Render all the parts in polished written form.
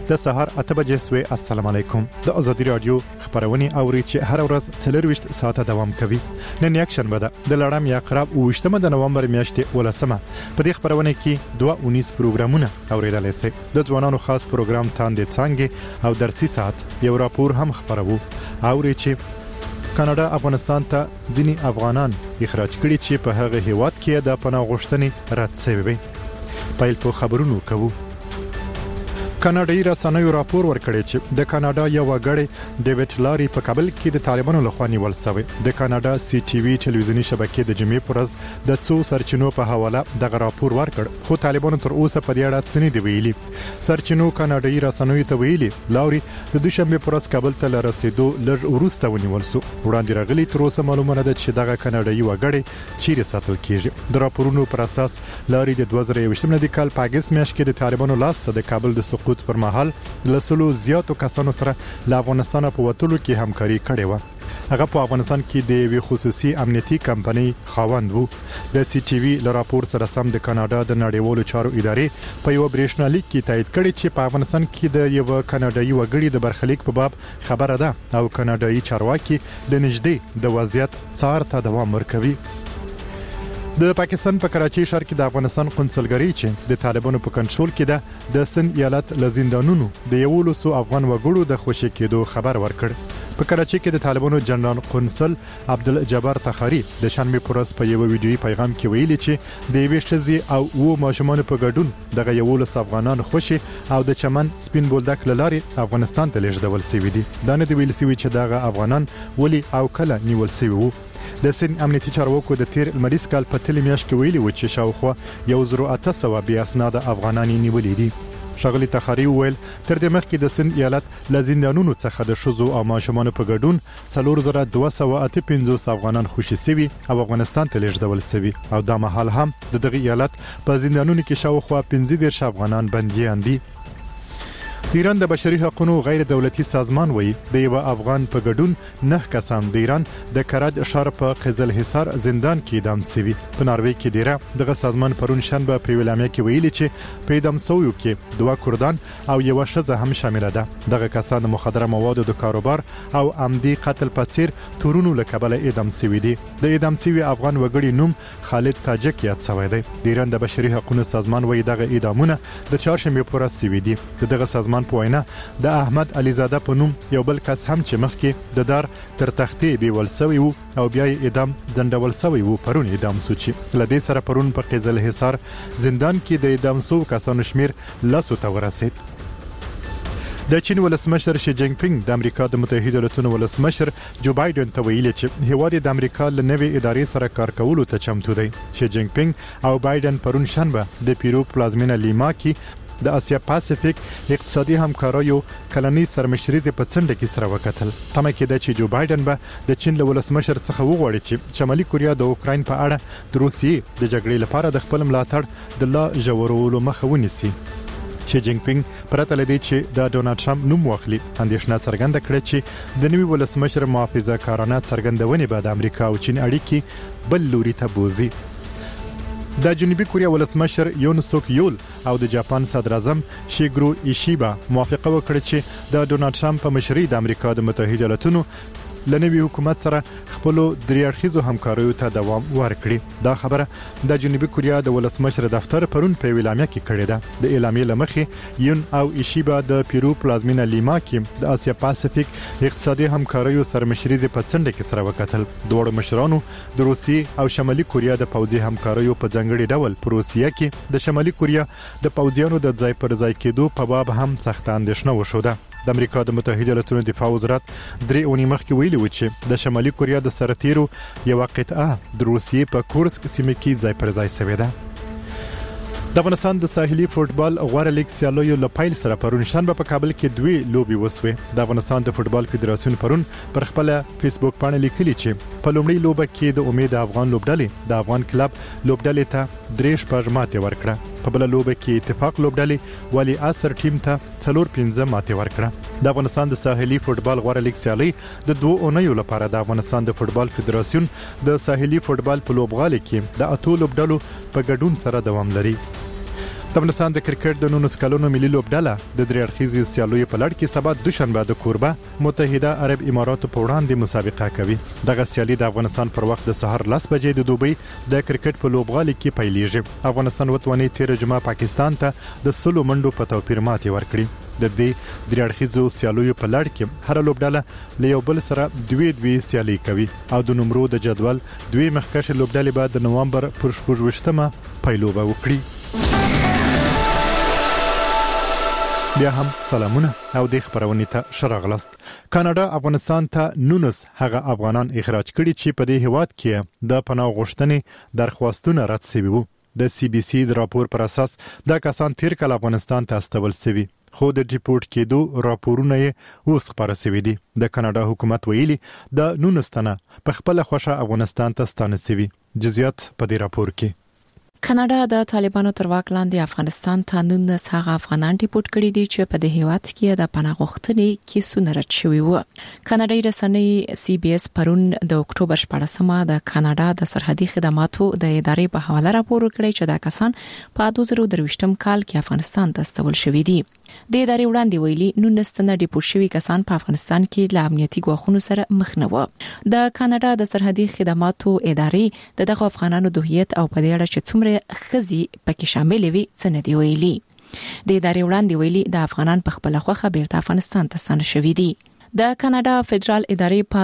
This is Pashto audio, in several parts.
د سهار 8 بجې سوي. السلام علیکم. د ازادي رادیو خبرونه اوري چې هر ورځ 24 ساعته دوام کوي. نن یک شنبه ده د لړم یا قرب 28 د نومبر میاشتې ولسمه. په دې خبرونه کې 219 پروګرامونه اوریدل شي. د ځوانانو خاص پروګرام تاندې څنګه او درسي ساعت یو راپور هم خبرو. اوري چې کاناډا افغانستان ته ځینی افغانان اخراج کړي چې په هغه هیواد کې د پناه غوښتنې رد شوی وي. پایل په خبرونو کوو. کاناډایي رسنیو راپور ورکړی چې د کاناډا یو وګړی ډیوډ لاري په کابل کې د طالبانو لخوا نیول شوی. د کاناډا سی ټي وي ټلویزیونی شبکې د جمعې پر ورځ د څو سرچینو په حواله دغه راپور ورکړ، خو طالبانو تر اوسه په دې اړه څه نه دی ویلي. سرچینو کاناډایي رسنیو ته ویلي لاري د دوشنبه پر ورځ کابل ته رسیدو لږ وروسته ونیول شو. وړاندې راغلي تر اوسه معلومه نه ده چې دغه کاناډایي وګړی چیرې ساتل کیږي. د راپورونو پر اساس لاري د 2021 میلادي کال په اگست میاشت کې د طالبانو لاسته د کابل د پر مهال لسلو زیاتو کسانو سره له افغانستان په وټولو کې همکاري کړې و. هغه په افغانستان کې د یو خصوصي امنیتي کمپنۍ خاوند وو. د سی ټي وي له راپور سره سم د کاناډا د نړیوالو چارو ادارې په یو برېښنالیک کې تایید کړی چې په افغانستان کې د یو کاناډایي وګړي د برخلیک په باب خبره ده او کاناډایي چارواکي د نږدې د وضعیت څار ته دوام ورکوي. د پاکستان په کراچۍ ښار کې د افغانستان قونسلګرۍ چې د طالبانو په کنټرول کې ده د سند ایالت لزندانونو د 1100 افغان وګړو د خوشی کېدو خبر ورکړ. په کراچۍ کې د طالبانو جنرال قونسل عبدالجبار تخاری د شنبه پر ورځ په یو ویډیويي پیغام کې ویلي چې د یوې ښځې او ماشومان په ګډون دغه 1100 افغانان خوشي او د چمن سپین بولدک لاري افغانستان ته لیږدول شوی دي. دا نه دی ویل شوی چې دغه افغانان ولی او کله نیول شوی وو. د سن امنیتي چارواکو د تیر المریز کال په تل میاشت کې ویلي و چې شاوخوا 1800 بیا اسناد افغانانی نیولې دي. شغلی تخاری ویل تر دې مخکې د سن ایالت لزندانونو څخه د شذو او ماشومان په ګډون 4258 افغانان خوشي سوي او افغانستان ته لیږدول شوی او دا مهال هم دغه ایالت په زندانونو کې شاوخوا 15 افغانان بنديان دي. د ایران د بشري حقوقو غیر دولتي سازمان وایي د یو افغان په ګډون 9 کسان د ایران د کرج ښار په قزل حصار زندان کې اعدام شوي. په ناروې کې ډیره دغه سازمان پرون شنبه په ویلامیا کې ویلي چې په اعدام شویو کې 2 کردان او یو ښځه هم شامل ده. دغه کسان د مخدره موادو د کاروبار او عمدي قتل په څیر تورونو له کبله اعدام شوي دي. د اعدام شوی افغان وګړي نوم خالد تاجک یاد شوی دی. د ایران د بشري حقوقو سازمان وایي دغه اعدامونه د چهارشنبه پر ورځ شوي دي. دغه سازمان په وینا د احمد علي زاده په نوم یو بل کس هم چې مخکې د دار تر تختې بیول شوی وو او بیا یې اعدام ځنډول شوی وو پرون اعدام شو چې لدې سره پرون په قزل حصار زندان کې د اعدام شو کسانو شمیر لاسو ته ورسید. د چین ولسمشر شي جینګ پینګ د امریکا د متحده ایالاتو ولسمشر جو بایدن ته ویلي چې هیواد د امریکا له نوې ادارې سره کار کولو ته چمتو دی. شي جینګ پینګ او بایدن پرون شنبه د پیرو پلازمینه لیما کې د اسیا پاسفیک اقتصادي همکاریو کلنی سرمشریزه په څنډه کې سره وکتل. تمه کې ده چې جو بایدن به د چین له ولسمشر څخه وغواړي چې شمالي کوریا د اوکراین په اړه د روسیې د جګړې لپاره د خپل ملاتړ د لا ژورولو مخه ونیسي. شي جینګ پینګ پرته لدی چې د ډونالد ټرمپ نوم واخلي اندېښنه څرګنده کړې چې د نوي ولسمشر محافظه کارانه څرګندونې به د امریکا او چین اړیکې بل لوري ته بوزي. د جنوبي کوریا ولسمشر یون سوک یول او د جاپان صدر اعظم شیګرو ایشیبا موافقه وکړه چې د ډونالد ټرمپ په مشرۍ د امریکا د متحده ایالاتو لنوي حکومت سره خپل دریاړخیزو همکاریو ته دوام ورکړي. دا خبره د جنوبي کوریا د ولسمشر دفتر پرون په ویلامیا کې کړې ده. د اعلامیې لمخې یون او ایشیبا د پیرو پلازمینه لیما کې د اسیا پاسفیک اقتصادي همکاریو سرمشریزه په څنډه کې سره وکتل. دوه مشرانو د روسیې او شمالي کوریا د پوځي همکاریو په ځنګړي ډول په روسیه کې د شمالي کوریا د پوځیانو د ځای پر ځای کېدو په باب هم سخت اندېښنه وشوده. د امریکا د متحده ایالاتو دفاع وزارت درې اونۍ مخکې ویلي و چې د شمالي کوریا د سرتیرو یو قطعه د روسیې په کورسک سیمه کې ځای پر ځای شوې ده. د افغانستان د ساحلي فوتبال غوړه لیګ سیالیو له پیل سره پرون شنبه په کابل کې 2 لوبي وسوي. د افغانستان د فوتبال فدراسیون پرون پر خپل فیسبوک باندې لیکلي چې په لومړي لوبه کې د امید افغان لوبډلې د افغان کلب لوبډلې ته 3 ماتې ورکړه. په بل لوبه کې اتفاق لوبډلې ولی اثر ټیم ته 4-5 ماتې ورکړه. د افغانستان د ساحلي فوتبال غوړه لیګ سیالي د 2 اونیو لپاره د افغانستان د فوتبال فدراسیون د ساحلي فوتبال په لوبغالي کې د 8 لوبډلو په ګډون سره دوام لري. د افغانستان د کرکټ د 19 کلونو ملي لوبډله د درې اړخیزې سیالیو په لړ کې سبا دوشنبه د کوربه متحده عرب اماراتو په وړاندې مسابقه کوي. دغه سیالي د افغانستان پر وخت د سحر 10 بجې د دوبۍ د کرکټ په لوبغالي کې پیلېږي. افغانستان وتواني 13 جمعه پاکستان ته د 100 منډو په توپیر ماتې ورکړي. د دې درې اړخیزو سیالیو په لړ کې هر لوبډله له یو بل سره دوی سیالي کوي او د نمرو د جدول دوی مخکښ لوبډلې بعد د نوامبر پر 28مه پیلوبه وکړي. بیا هم سلامونه او د خبرونې ته شراغلست. کاناډا افغانستان ته 19 هغه افغانان اخراج کړي چې په دې هیواد کې د پناه غوښتنې درخواستونه رد شوي وو. د سی بي سي د راپور پر اساس دا کسان تیر کال افغانستان ته استول شوي، خو د ډیپورت کېدو راپورونه یې اوس خبره شوي دي. د کاناډا حکومت ویلي د 19 تنه په خپل خوښه افغانستان ته ستانه شوي. جزئیات په دې راپور کې. کاناډا د طالبانو تر واک لاندې افغانستان ته 19 هغه افغانان ډیپورت کړي دي چې په دې هیواد کې د پناه غوښتنې کیسونه رد شوي وو. کاناډایي رسنۍ سی بي اس پرون د اکتوبر 14مه د کاناډا د سرحدي خدماتو د ادارې په حواله راپور ورکړی چې دا کسان په 2023 کال کې افغانستان ته استول شوي دي. د ادارې وړاندې ویلي 19 تنه ډیپورت شوي کسان په افغانستان کې له امنیتي ګواښونو سره مخ نه وو. د کاناډا د سرحدي خدماتو ادارې دغه افغانانو د هویت او په دې اړه چې څومره خزي پکې شامل وي څه نه دی ویلي. د ادارې وړاندې ویلي د افغانان په خپل خوخه بیرته افغانستان ته ستانه شوي دي. د کاناډا فدرال ادارې په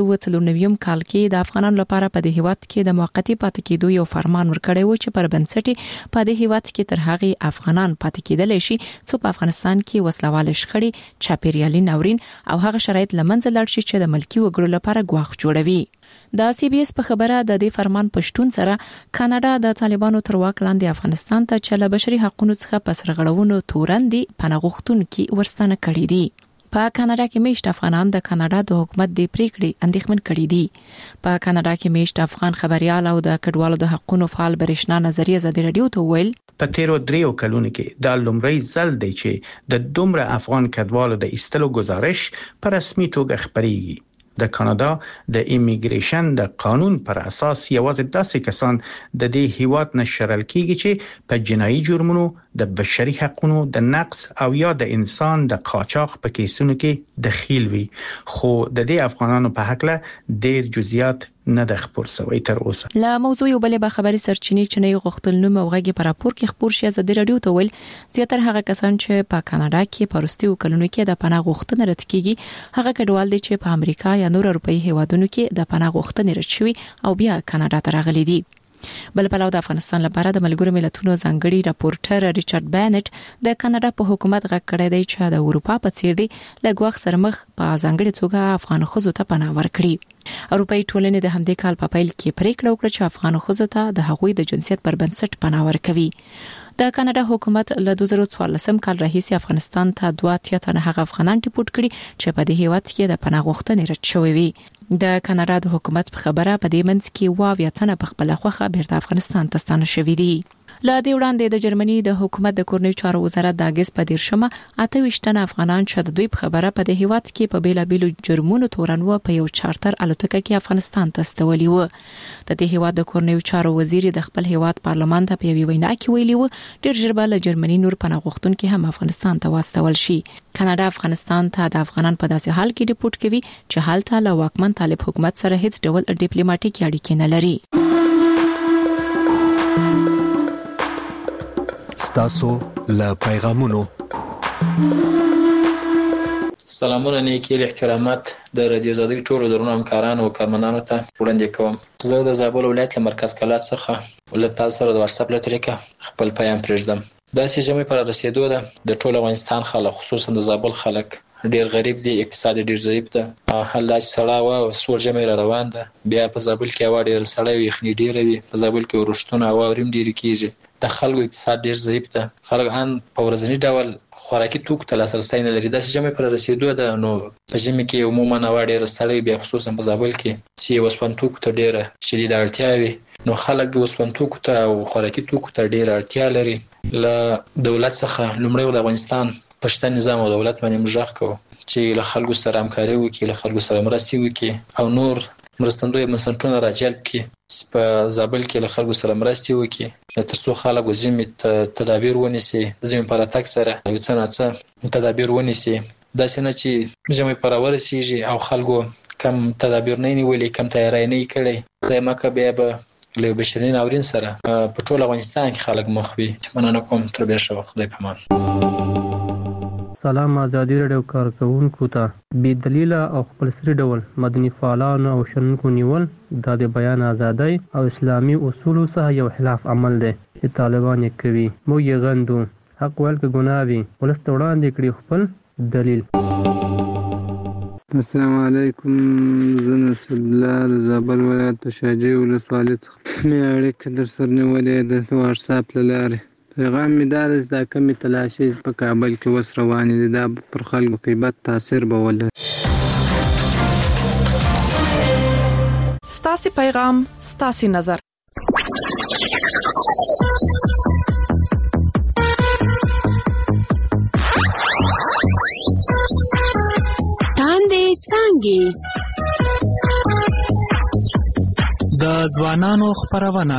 1994 کال کې د افغانانو لپاره په دې هیواد کې د موقتی پاتې کېدو یو فرمان ورکړی و چې پر بنسټ په دې هیواد کې تر هغه افغانان پاتې کېدل شي چې په افغانستان کې وسلوال شخړې، چاپیریالي ناورین او هغه شرایط لمنځه لاړ شي چې د ملکی وګړو لپاره ګواښ جوړوي. د سی بي اس په خبره د دې فرمان پښتون سره کاناډا د طالبانو تر واک لاندې افغانستان ته چې له بشري حقوقو څخه په سرغړونو تورندې پناه غوښتونکو ورستانه کړي دي. په کاناډا کې میشت افغانان د کاناډا د حکومت د پریکړې اندېښمن کړي دي. په کاناډا کې میشت افغان خبريال او د کډوالو د حقوقو فعال برېښنا نظریه ازادي رادیو ته ویل په تیرو 3 کلونو کې د لومړی ځل دی چې د دومره افغان کډوالو د ایستلو گزارش په رسمي توګه خبريږي. د کاناډا د ایمیګریشن د قانون پر اساس یوازې داسې کسان د دې هیواد نه شړل کیږي چې په جنایي جرمونو، د بشري حقوقو د نقض او یا د انسان د قاچاق په کیسونو کې دخیل وي. خو د دې افغانانو په حق له ډیر جزئیات نه د خبر سوي تر اوسه. لا موضوع یو بلې به خبري سرچینې چې نه غوښتل نو موغه په راپور کې خبر شي ازادي رادیو ته ویل زیاتره هغه کسان چې په کاناډا کې پرستیو کلونو کې د پناه غوښتنې رد کیږي هغه کډوال دي چې په امریکا یا نور اروپאי هیوادونو کې د پناه غوښتنې رد شوي او بیا کاناډا ته راغلي دي. بل په لور د افغانستان لپاره د ملګرو ملتونو ځانګړي راپورټر ریچارډ بانټ د کاناډا په حکومت غږ کړی دی چې د اروپا په څیر دی لګوخ سرمخ په ځانګړي توګه افغان خزو ته پناه ورکړي. اروپאי ټولنې د همدې کال په پیل کې پریکړه وکړه چې افغان خزو ته د هغوی د جنسیت پر بنسټ پناه ورکوي. د کاناډا حکومت له 2014 کال راهیسې افغانستان ته 2 تنه هغه افغانان ډیپورت کړي چې په دې هیواد کې د پناه غوښتنې رد شوی وي. د کاناډا د حکومت په خبره په دې منځ کې 2 تنه په خپل خوخه بیرته افغانستان ته ستانه شوي دي. لا دې وړاندې د جرمني د حکومت د کورنیو چارو وزارت د اگست په 18 تنه افغانان چې د دوی په خبره په دې هیواد کې په بیلابیلو جرمونو تورنوه په یو چارټر الوتکه کې افغانستان ته استولي وو. د دې هیواد د کورنیو چارو وزیر د خپل هیواد پارلمان ته په یوه وینا کې ویلي وو ډیر ژر به له جرمني نور پناه غوښتونکو هم افغانستان ته واستول شي. کاناډا افغانستان ته د افغانان په داسې حال کې ډیپورت کوي چې حالت له واکمن طالب حکومت سره هیڅ ډول ډیپلوماټیک اړیکې نه لري. تاسو له پیغامونو سلامونه نیکی احترامات د رادیو زادي ټولو درنو همکارانو او کارمندانو ته وړاندې کوم. زه د زابل ولایت له مرکز کلات څخه ولایت تاسو سره د واتس اپ له طریقه خپل پیغام پرېږدم. دا سیمه پر رسیدو ده د ټول افغانستان خلک خصوصا د زابل خلک ډیر غریب دي، اقتصاد ډیر ضعیف ده. حالات سړا او سور جمع روان ده. بیا په زابل کې هوا ډیر سړی وي، خني ډیر وي. په زابل کې ورښتونه هوا وریم ډیر کیږي. د خلکو اقتصاد ډیر ضعیف ده. خلک ان په ورځنی ډول خوراکي توکو ته لاسرسي نه لري. دا سیمه پر رسیدو ده نو په ژمي کې عموما هوا ډیر سړی بیا خصوصا په زابل کې چې وسپن توکو ته ډیره شدید اړتیا وي. نو خلک وسپن توکو ته او خوراکي توکو ته ډیره اړتیا لري. له دولت څخه لومړی د افغانستان پښتون نظام او دولت باندې مجرح کوو چې له خلکو سره همکاري وکړي، له خلکو سره مرستې وکړي او نور مرستندوی بنسټونه راجلب کړي په زابل کې له خلکو سره مرستې وکړي ترڅو خلک ځینې تدابیر ونیسي د ځینې په راتګ سره یو څه ناڅه تدابیر ونیسي داسې نه چې ژمی په راورسیږي او خلکو کم تدابیر نه نیولې کم تیاری نه کړي د مکه بیا به له بشري ناورین سره په ټول افغانستان کې خلک مخ وي مننه کوم تر بیا شو خدای پامان سلام ازادي رادیو کارکونکو ته بې دلیل او خپل سری ډول مدني فعالانو او شنونکو نیول د بیان ازادۍ او اسلامي اصولو څخه یو خلاف عمل دی چې طالبان یې کوي موږ یې غندو حق ویل که ګناه وي ولس ته وړاندې کړي خپل دلیل السلام علیکم زه نصر الله زابل ولایت شاجوی ولسوالۍ څخه مې اړیکه در سره نیولې د واتساپ له لارې پیغام مې دا دی چې دا کمې تلاشۍ په کابل کې اوس روانې دي دا پر خلکو کې بد تاثیر به ولري ستاسې پیغام ستاسې نظر د ځوانانو خپرونه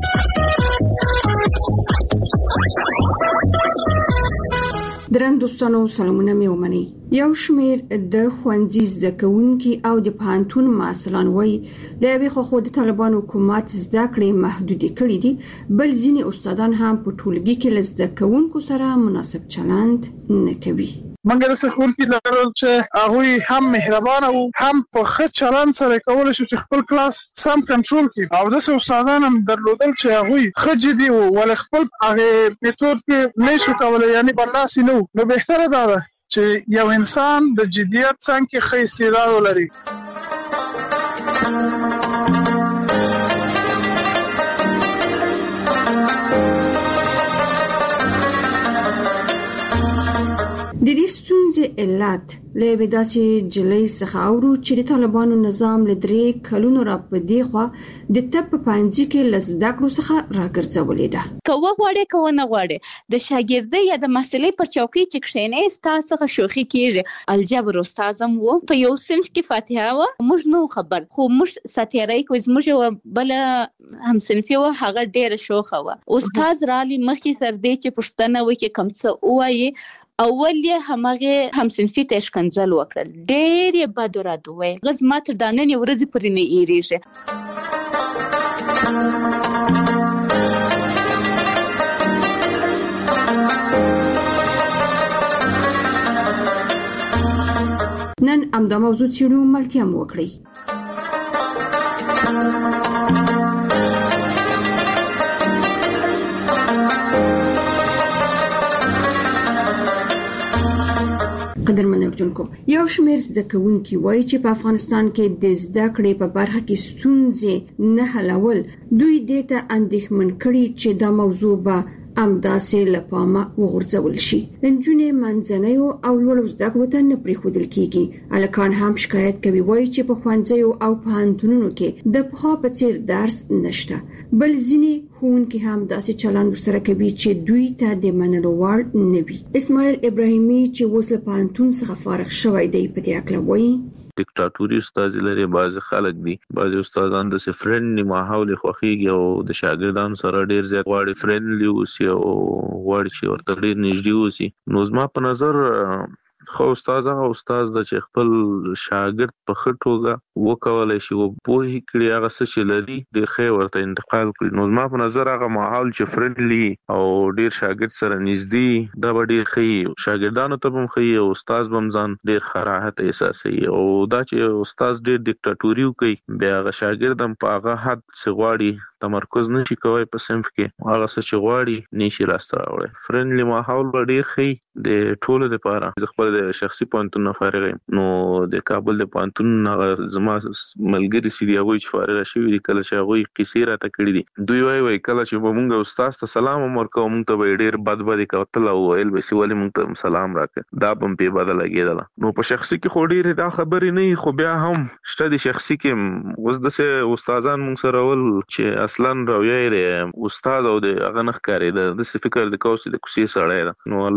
درن دوستانو سلامونه مې ومني یو شمیر د ښوونځي زده کوونکي او د پوهنتون مسلمان وایي د یوې خو د طالبانو حکومت زده کړې محدودې کړې دي بل ځینې استادان هم په ټولګي کې له زده کوونکو سره مناسب چلند نه کوي منګر څخه خورتي لرل چې هغه هم مهربان او هم په ښه چلند سره کول شي چې خپل کلاس سم کنټرول کړي او د استادان هم درلودل چې هغه ښه جدي او ول خپل هغه میتود کې نشو کولای یعنی برلاسي نو بهتره ده چې یو انسان د جديت څنګه ښه استعداد ولري د دې ستونزې علت له بداسي جلۍ څخه اورو چې د طالبانو نظام له 3 کلونو را پدې خو د طب په پنځه کې لزده کړو څخه راګرځولې ده کوه غواړي کوه نه غواړي د شاګردۍ یا د مسلې پر چوکۍ چې کښینې ستاسو څخه شوخي کیږي الجبر استادم وو په یو صنف کې فاتحه و موږ نو خبر خو موږ ساتيرای کوی موږ بل هم صنفي و هغه ډېر شوخه و استاد رالي مخکې تر دې چې پښتنه وکي کوم څه وایي اول یې همغه هم صنفي تشکنځل وکړل ډېر یې بد ورادوي غز ماته د نن ورځې پرې نه ایریږي نن امدا موضوع چیرو ملتیا مو وکړي قدرمن اورونکو یو شمیر زده کوونکي وایي چې په افغانستان کې د زده کړې په برخه کې ستونزې نه حلول دوی دې ته اندېښمن کړي چې دا موضوع به امداسې لپاره وغورځول شي انجونې منځنیو او لوړو زده کړو ته نه پریښودل کیږي الکان هم شکایت کوي وایي چې په ښوونځیو او پوهنتونونو کې د پخوا په څیر درس نشته بل ځینې ښوونکي هم داسې چلند سره کوي چې دوی ته د منلو وړ نه وي اسماعیل ابراهیمي چې اوس له پوهنتون څخه فارغ شوی دی په دې اړه وایي ډیکټاتوري استاد لري بعض خلک دي بعض استادان د فرندلی ماحول خوخيږي او د شاګردانو سره ډیر زیات غواړي فرندلی اوسي او غواړي چې ورته ډیر نږدې اوسي نو زما په نظر خو استاد د چې خپل شاګرد په خټوګه وکولای شي او په هیڅ هغه څه چې لري د خیر ورته انتقال کړي نو زما په نظر هغه ماحول چې فرندلی او ډیر شاګرد سره نږدې دا ډیر ښه شاګردانو ته هم ښه او استاد هم ځان ډیر خراحت احساسي او دا چې استاد ډیر ډیکټاتوري کوي بیا هغه شاګرد هم په هغه حد څغواړي تمرکز نشي کوي په صنف کې هغه څه چې غواړي نشي راسته راوړي فرندلی ماحول ډیر ښه د ټولو لپاره خپل د شخصي پوهنتون فارغ نو د کابل د پوهنتون زما ملګری سړي هغه چې فارغ شوی دی کله چې هغه قصې راته کړې دي دوی وایي کله چې موږ استاد ته سلام ورکوو موږ ته ډیر بد کوتل او ویل به سی ولې موږ ته سلام راکړه دا هم په بدل لګیدل نو په شخصي کې خو ډیر دا خبرې نه خو بیا هم شته د شخصي کې اوس د استادان موږ سره ول چې اصلا رویه استاد او د هغه نخ کاری د فکر د کوسي د کوسي سره نو الله دې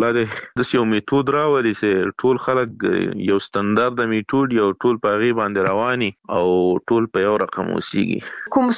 د یو میتود راوړي چې ټول خلک یو ستاندارد میتود یو ټول په غي باندې رواني او ټول په یو رقم اوسيږي. کوم